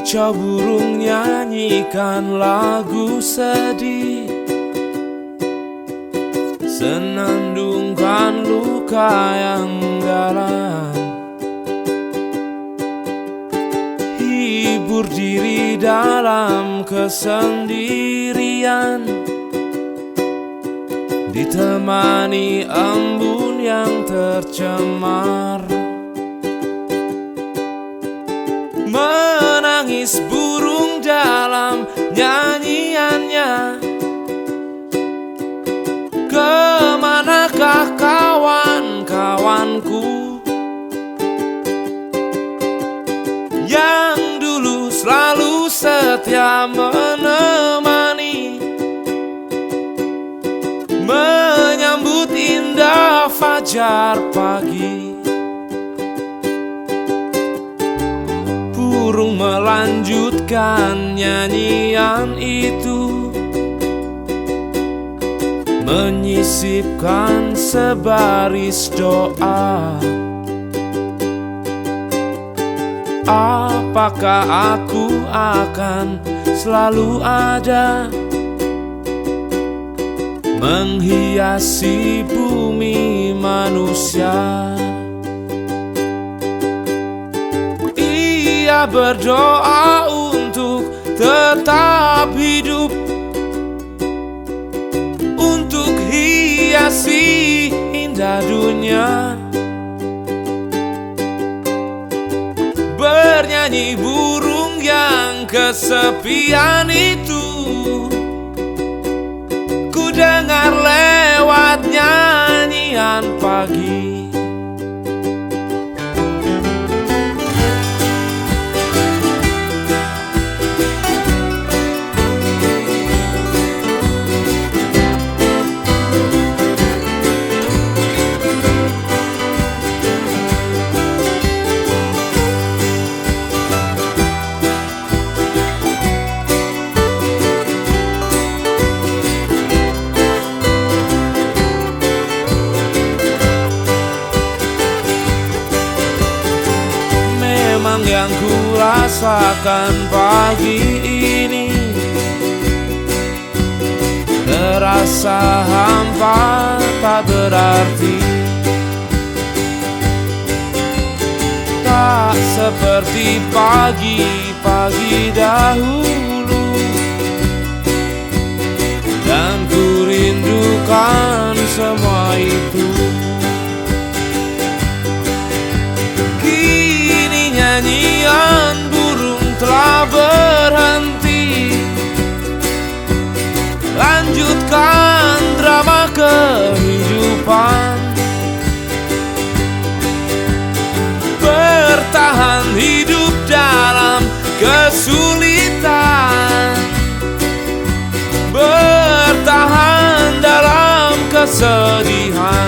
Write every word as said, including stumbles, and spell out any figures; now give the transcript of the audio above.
Kicau burung nyanyikan lagu sedih, senandungkan luka yang dalam. Hibur diri dalam kesendirian, ditemani embun yang tercemar. Menangis burung dalam nyanyiannya, kemanakah kawan-kawanku yang dulu selalu setia menemani, menyambut indah fajar pagi. Burung melanjutkan nyanyian itu, menyisipkan sebaris doa. Apakah aku akan selalu ada, menghiasi bumi manusia? Ia berdoa untuk tetap hidup, untuk hiasi indah dunia. Bernyanyi burung yang kesepian itu, ku dengar lewat nyanyian pagi. Memang yang ku rasakan pagi ini terasa hampa, tak berarti. Tak seperti pagi-pagi dahulu, dan ku rindukan semua itu. Nyanyian burung telah berhenti, lanjutkan drama kehidupan. Bertahan hidup dalam kesulitan, bertahan dalam kesedihan.